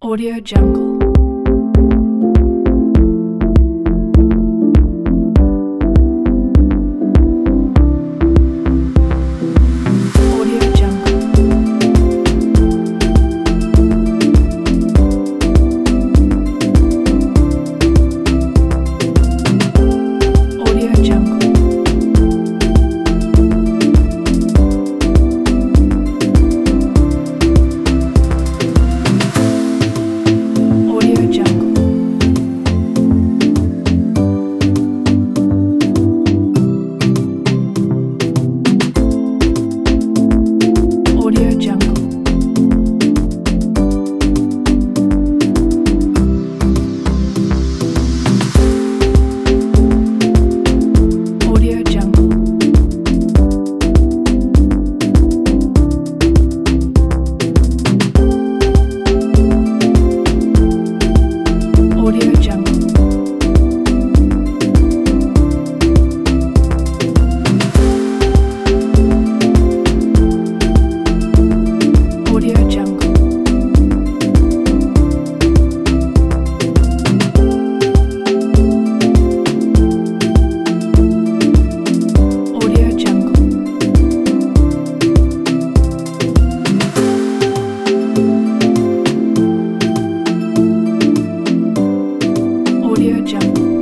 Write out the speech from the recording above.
Audio Jungle. Audio Jungle. Audio Jungle. Audio Jungle. Audio Jungle. Audio Jungle. Audio Jungle. Audio Jungle. Audio Jungle. Audio Jungle.